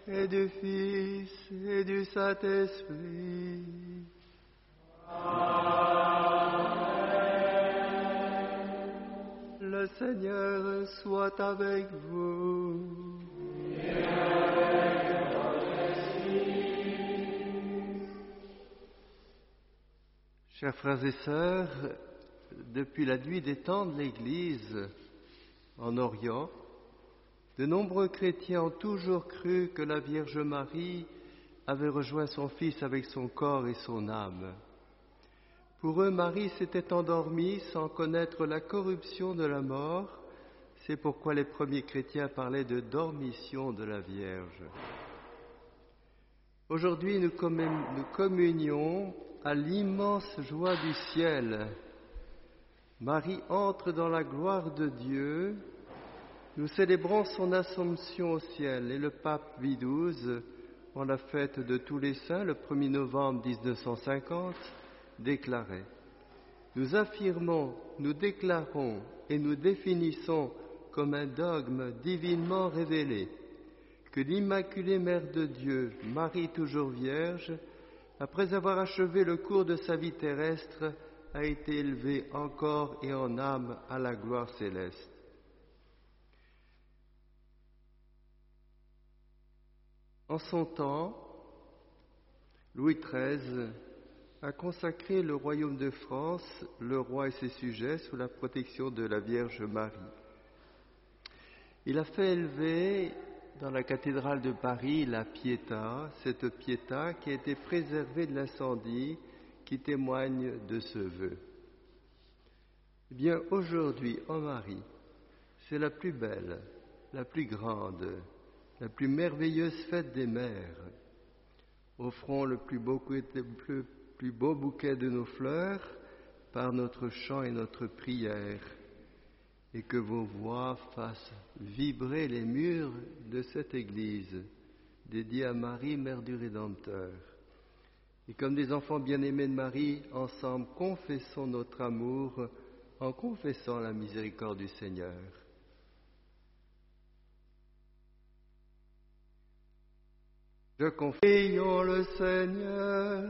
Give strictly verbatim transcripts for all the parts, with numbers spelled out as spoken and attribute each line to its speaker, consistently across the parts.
Speaker 1: et du Fils, et du Saint-Esprit. Amen. Le Seigneur soit avec vous. Et avec votre esprit. Chers frères et sœurs, depuis la nuit des temps de l'Église en Orient, de nombreux chrétiens ont toujours cru que la Vierge Marie avait rejoint son Fils avec son corps et son âme. Pour eux, Marie s'était endormie sans connaître la corruption de la mort. C'est pourquoi les premiers chrétiens parlaient de dormition de la Vierge. Aujourd'hui, nous communions à l'immense joie du ciel. Marie entre dans la gloire de Dieu. Nous célébrons son Assomption au ciel et le pape Pie douze, en la fête de tous les saints, le premier novembre dix-neuf cent cinquante, déclarait « Nous affirmons, nous déclarons et nous définissons comme un dogme divinement révélé que l'Immaculée Mère de Dieu, Marie toujours Vierge, après avoir achevé le cours de sa vie terrestre, a été élevée en corps et en âme à la gloire céleste. » En son temps, Louis treize a consacré le royaume de France, le roi et ses sujets, sous la protection de la Vierge Marie. Il a fait élever dans la cathédrale de Paris la Pietà, cette Pietà qui a été préservée de l'incendie, qui témoigne de ce vœu. Eh bien, aujourd'hui, en Marie, c'est la plus belle, la plus grande, la plus merveilleuse fête des mères. Offrons le plus beau, le plus, plus beau bouquet de nos fleurs par notre chant et notre prière, et que vos voix fassent vibrer les murs de cette Église dédiée à Marie, Mère du Rédempteur. Et comme des enfants bien-aimés de Marie, ensemble, confessons notre amour en confessant la miséricorde du Seigneur. Je confie le Seigneur,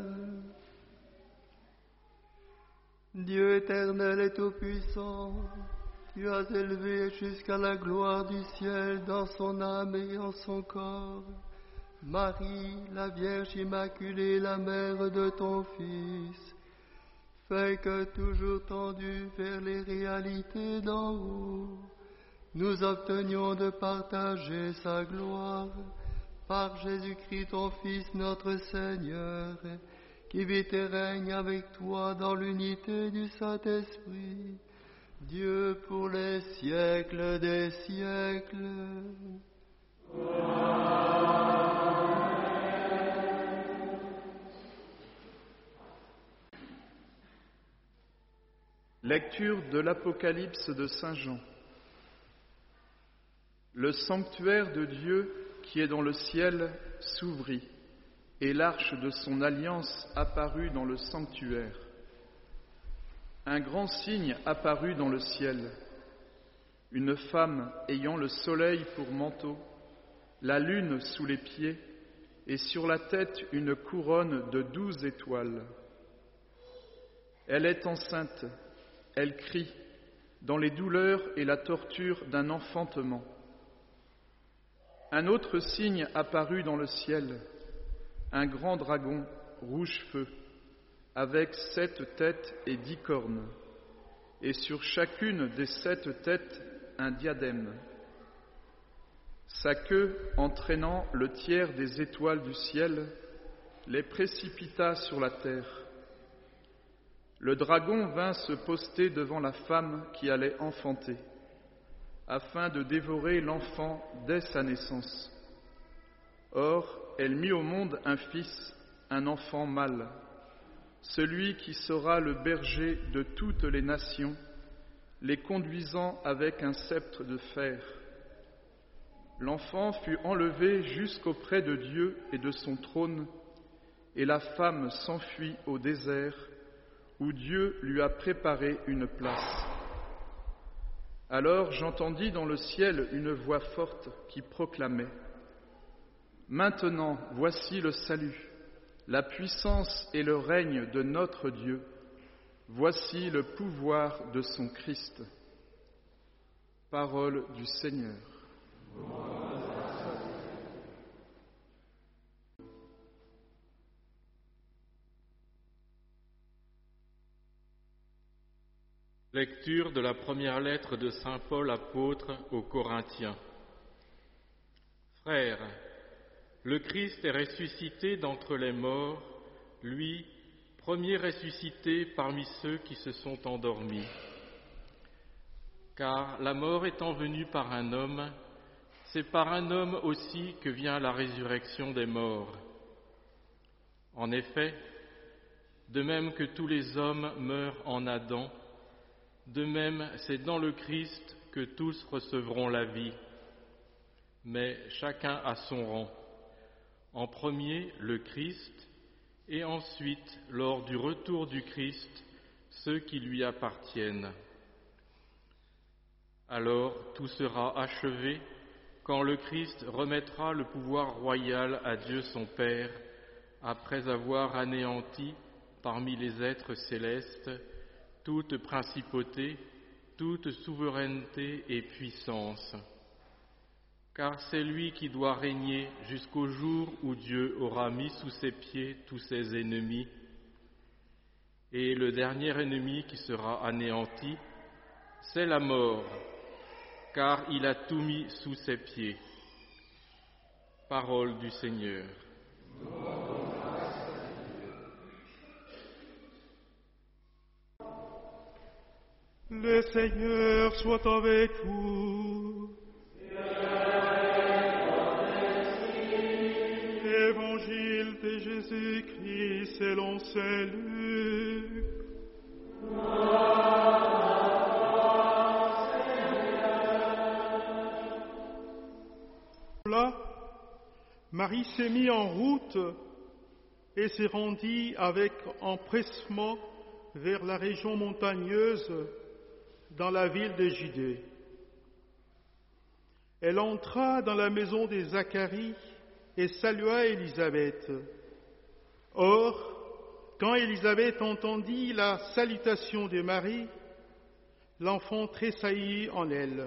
Speaker 1: Dieu éternel et tout-puissant, tu as élevé jusqu'à la gloire du ciel dans son âme et en son corps Marie, la Vierge Immaculée, la mère de ton Fils. Fais que, toujours tendus vers les réalités d'en haut, nous obtenions de partager sa gloire par Jésus-Christ, ton Fils, notre Seigneur, qui vit et règne avec toi dans l'unité du Saint-Esprit, Dieu pour les siècles des siècles.
Speaker 2: Lecture de l'Apocalypse de Saint Jean. Le sanctuaire de Dieu qui est dans le ciel s'ouvrit, et l'arche de son alliance apparut dans le sanctuaire. Un grand signe apparut dans le ciel, une femme ayant le soleil pour manteau, la lune sous les pieds, et sur la tête une couronne de douze étoiles. Elle est enceinte, elle crie, dans les douleurs et la torture d'un enfantement. Un autre signe apparut dans le ciel, un grand dragon rouge feu, avec sept têtes et dix cornes, et sur chacune des sept têtes un diadème. Sa queue, entraînant le tiers des étoiles du ciel, les précipita sur la terre. Le dragon vint se poster devant la femme qui allait enfanter, afin de dévorer l'enfant dès sa naissance. Or, elle mit au monde un fils, un enfant mâle, celui qui sera le berger de toutes les nations, les conduisant avec un sceptre de fer. L'enfant fut enlevé jusqu'auprès de Dieu et de son trône, et la femme s'enfuit au désert, où Dieu lui a préparé une place. Alors j'entendis dans le ciel une voix forte qui proclamait : Maintenant, voici le salut, la puissance et le règne de notre Dieu. Voici le pouvoir de son Christ. Parole du Seigneur.
Speaker 3: Lecture de la première lettre de saint Paul apôtre aux Corinthiens. Frères, le Christ est ressuscité d'entre les morts, lui, premier ressuscité parmi ceux qui se sont endormis. Car la mort étant venue par un homme, c'est par un homme aussi que vient la résurrection des morts. En effet, de même que tous les hommes meurent en Adam, de même c'est dans le Christ que tous recevront la vie, mais chacun à son rang. En premier, le Christ, et ensuite, lors du retour du Christ, ceux qui lui appartiennent. Alors tout sera achevé quand le Christ remettra le pouvoir royal à Dieu son Père, après avoir anéanti parmi les êtres célestes toute principauté, toute souveraineté et puissance. Car c'est lui qui doit régner jusqu'au jour où Dieu aura mis sous ses pieds tous ses ennemis. Et le dernier ennemi qui sera anéanti, c'est la mort, car il a tout mis sous ses pieds. Parole du Seigneur.
Speaker 4: Le Seigneur soit avec vous. Évangile de Jésus-Christ selon saint Luc. Là, Marie s'est mise en route et s'est rendue avec empressement vers la région montagneuse dans la ville de Judée. Elle entra dans la maison de Zacharie et salua Élisabeth. Or, quand Élisabeth entendit la salutation de Marie, l'enfant tressaillit en elle.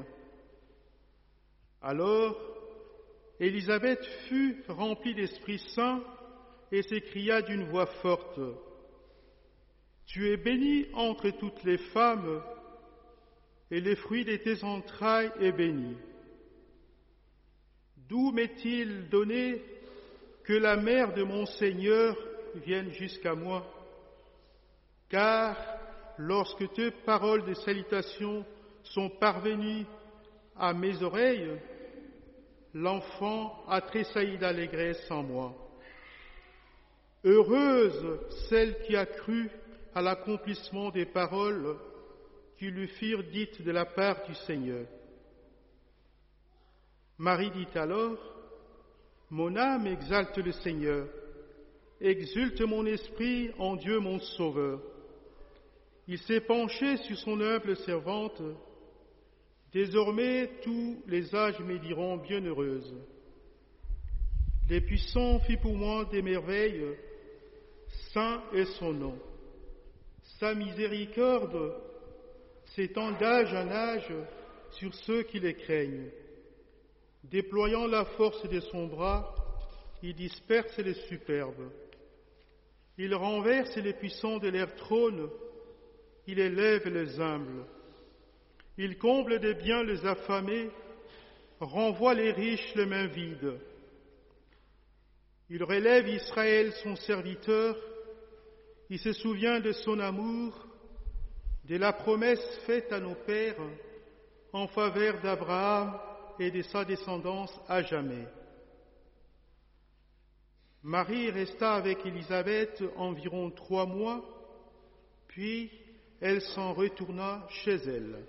Speaker 4: Alors, Élisabeth fut remplie d'Esprit Saint et s'écria d'une voix forte, « Tu es bénie entre toutes les femmes, et le fruit de tes entrailles est béni. D'où m'est-il donné que la mère de mon Seigneur vienne jusqu'à moi? Car lorsque tes paroles de salutation sont parvenues à mes oreilles, l'enfant a tressailli d'allégresse en moi. Heureuse celle qui a cru à l'accomplissement des paroles qui lui furent dites de la part du Seigneur. » Marie dit alors, « Mon âme exalte le Seigneur, exulte mon esprit en Dieu mon Sauveur. Il s'est penché sur son humble servante. Désormais tous les âges me diront bienheureuse. Les puissants fit pour moi des merveilles, saint est son nom. Sa miséricorde s'étend d'âge en âge sur ceux qui les craignent. Déployant la force de son bras, il disperse les superbes. Il renverse les puissants de leur trône, il élève les humbles. Il comble de biens les affamés, renvoie les riches les mains vides. Il relève Israël son serviteur, il se souvient de son amour, de la promesse faite à nos pères en faveur d'Abraham et de sa descendance à jamais. » Marie resta avec Élisabeth environ trois mois, puis elle s'en retourna chez elle.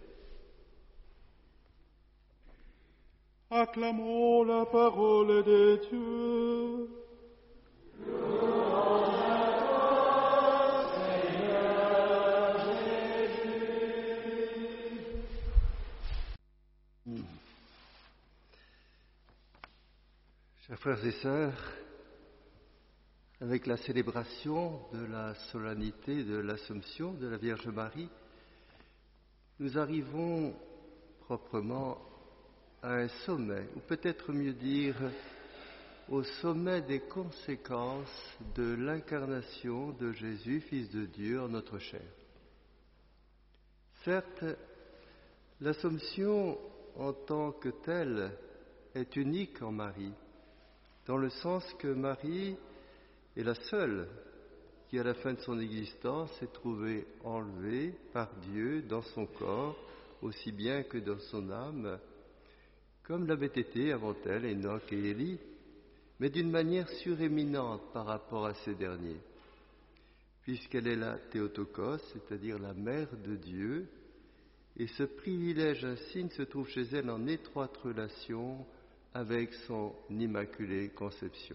Speaker 4: Acclamons la parole de Dieu.
Speaker 1: Chers frères et sœurs, avec la célébration de la solennité de l'Assomption de la Vierge Marie, nous arrivons proprement à un sommet, ou peut-être mieux dire au sommet des conséquences de l'incarnation de Jésus, Fils de Dieu, en notre chair. Certes, l'Assomption en tant que telle est unique en Marie, dans le sens que Marie est la seule qui, à la fin de son existence, s'est trouvée enlevée par Dieu dans son corps, aussi bien que dans son âme, comme l'avaient été avant elle Enoch et Élie, mais d'une manière suréminente par rapport à ces derniers, puisqu'elle est la Théotokos, c'est-à-dire la mère de Dieu, et ce privilège insigne se trouve chez elle en étroite relation avec son immaculée conception.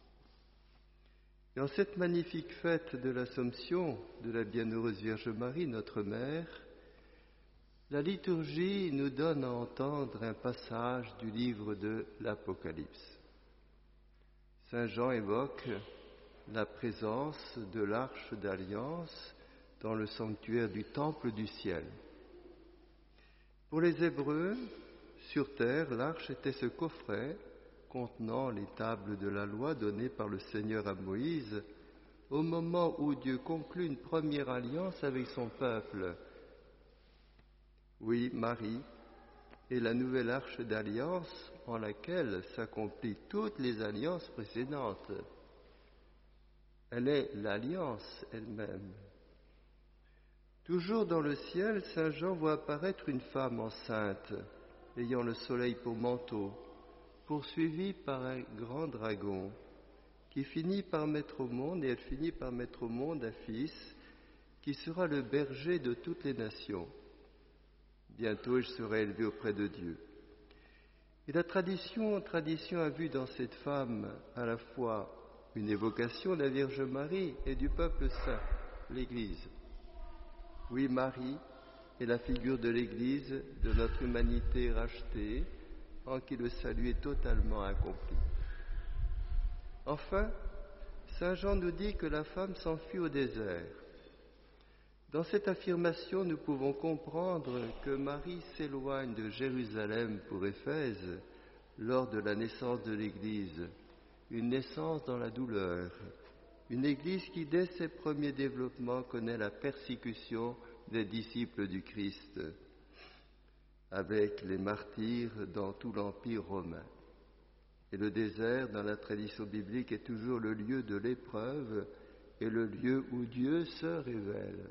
Speaker 1: Et en cette magnifique fête de l'Assomption de la Bienheureuse Vierge Marie, notre Mère, la liturgie nous donne à entendre un passage du livre de l'Apocalypse. Saint Jean évoque la présence de l'Arche d'Alliance dans le sanctuaire du Temple du ciel. Pour les Hébreux, sur terre, l'arche était ce coffret contenant les tables de la loi données par le Seigneur à Moïse au moment où Dieu conclut une première alliance avec son peuple. Oui, Marie est la nouvelle arche d'alliance en laquelle s'accomplissent toutes les alliances précédentes. Elle est l'alliance elle-même. Toujours dans le ciel, Saint Jean voit apparaître une femme enceinte, ayant le soleil pour manteau, poursuivie par un grand dragon, qui finit par mettre au monde, et elle finit par mettre au monde un fils, qui sera le berger de toutes les nations. Bientôt, il sera élevé auprès de Dieu. Et la tradition, tradition a vu dans cette femme à la fois une évocation de la Vierge Marie et du peuple saint, l'Église. Oui, Marie est la figure de l'Église, de notre humanité rachetée, en qui le salut est totalement accompli. Enfin, Saint Jean nous dit que la femme s'enfuit au désert. Dans cette affirmation, nous pouvons comprendre que Marie s'éloigne de Jérusalem pour Éphèse lors de la naissance de l'Église, une naissance dans la douleur, une Église qui, dès ses premiers développements, connaît la persécution des disciples du Christ, avec les martyrs dans tout l'Empire romain. Et le désert, dans la tradition biblique, est toujours le lieu de l'épreuve et le lieu où Dieu se révèle.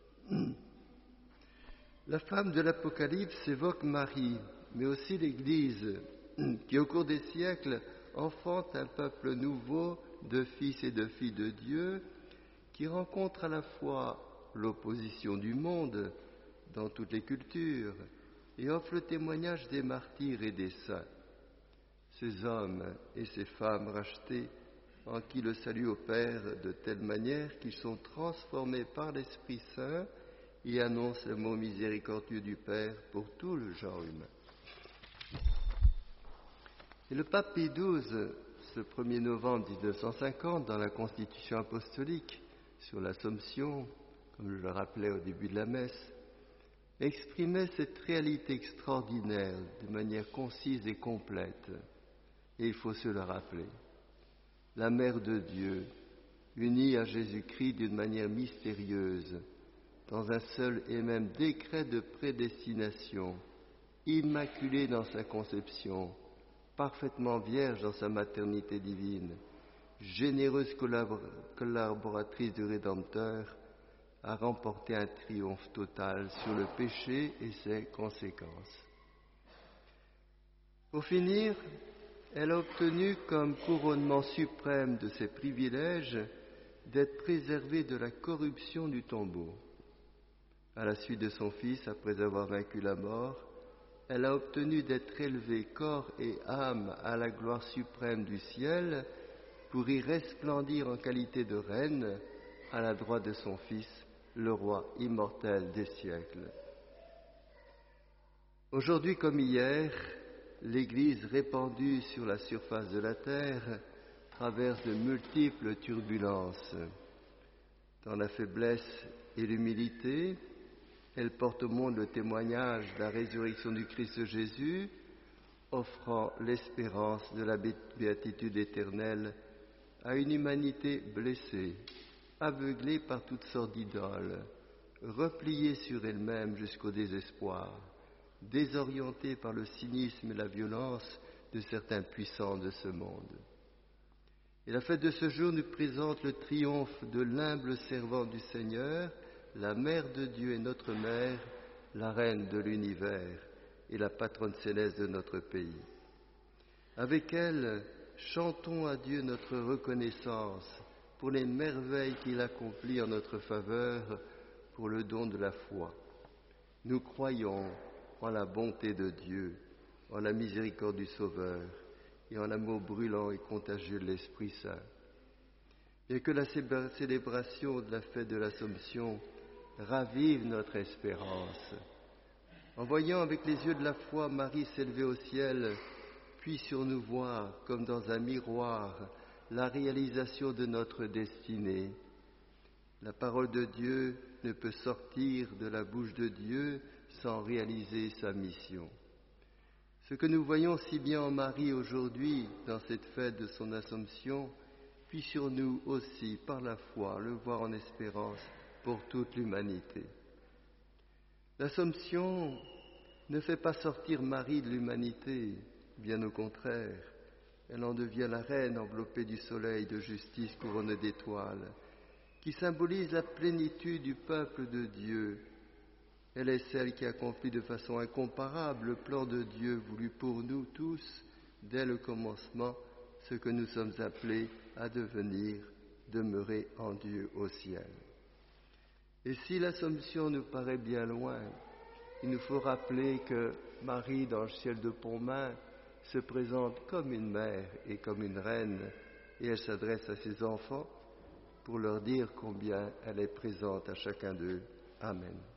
Speaker 1: La femme de l'Apocalypse évoque Marie, mais aussi l'Église, qui au cours des siècles enfante un peuple nouveau de fils et de filles de Dieu, qui rencontre à la fois l'opposition du monde dans toutes les cultures et offre le témoignage des martyrs et des saints, ces hommes et ces femmes rachetés en qui le salut opère de telle manière qu'ils sont transformés par l'Esprit Saint et annoncent le mot miséricordieux du Père pour tout le genre humain. Et le pape Pie douze, ce premier novembre mille neuf cent cinquante, dans la Constitution apostolique sur l'Assomption, comme je le rappelais au début de la messe, exprimait cette réalité extraordinaire de manière concise et complète. Et il faut se le rappeler. La Mère de Dieu, unie à Jésus-Christ d'une manière mystérieuse, dans un seul et même décret de prédestination, immaculée dans sa conception, parfaitement vierge dans sa maternité divine, généreuse collabor- collaboratrice du Rédempteur, a remporté un triomphe total sur le péché et ses conséquences. Pour finir, elle a obtenu comme couronnement suprême de ses privilèges d'être préservée de la corruption du tombeau. À la suite de son Fils, après avoir vaincu la mort, elle a obtenu d'être élevée corps et âme à la gloire suprême du ciel pour y resplendir en qualité de reine à la droite de son Fils, le roi immortel des siècles. Aujourd'hui comme hier, l'Église répandue sur la surface de la terre traverse de multiples turbulences. Dans la faiblesse et l'humilité, elle porte au monde le témoignage de la résurrection du Christ Jésus, offrant l'espérance de la béatitude éternelle à une humanité blessée, aveuglée par toutes sortes d'idoles, repliée sur elle-même jusqu'au désespoir, désorientée par le cynisme et la violence de certains puissants de ce monde. Et la fête de ce jour nous présente le triomphe de l'humble servante du Seigneur, la Mère de Dieu et notre Mère, la Reine de l'univers et la patronne céleste de notre pays. Avec elle, chantons à Dieu notre reconnaissance pour les merveilles qu'il accomplit en notre faveur, pour le don de la foi. Nous croyons en la bonté de Dieu, en la miséricorde du Sauveur et en l'amour brûlant et contagieux de l'Esprit Saint. Et que la célébration de la fête de l'Assomption ravive notre espérance. En voyant avec les yeux de la foi Marie s'élever au ciel, puis sur nous voir, comme dans un miroir, la réalisation de notre destinée. La parole de Dieu ne peut sortir de la bouche de Dieu sans réaliser sa mission. Ce que nous voyons si bien en Marie aujourd'hui, dans cette fête de son Assomption, puis sur nous aussi, par la foi, le voir en espérance pour toute l'humanité. L'Assomption ne fait pas sortir Marie de l'humanité, bien au contraire. Elle en devient la reine enveloppée du soleil de justice couronnée d'étoiles, qui symbolise la plénitude du peuple de Dieu. Elle est celle qui accomplit de façon incomparable le plan de Dieu voulu pour nous tous, dès le commencement, ce que nous sommes appelés à devenir, demeurer en Dieu au ciel. Et si l'Assomption nous paraît bien loin, il nous faut rappeler que Marie, dans le ciel de Pontmain, se présente comme une mère et comme une reine, et elle s'adresse à ses enfants pour leur dire combien elle est présente à chacun d'eux. Amen.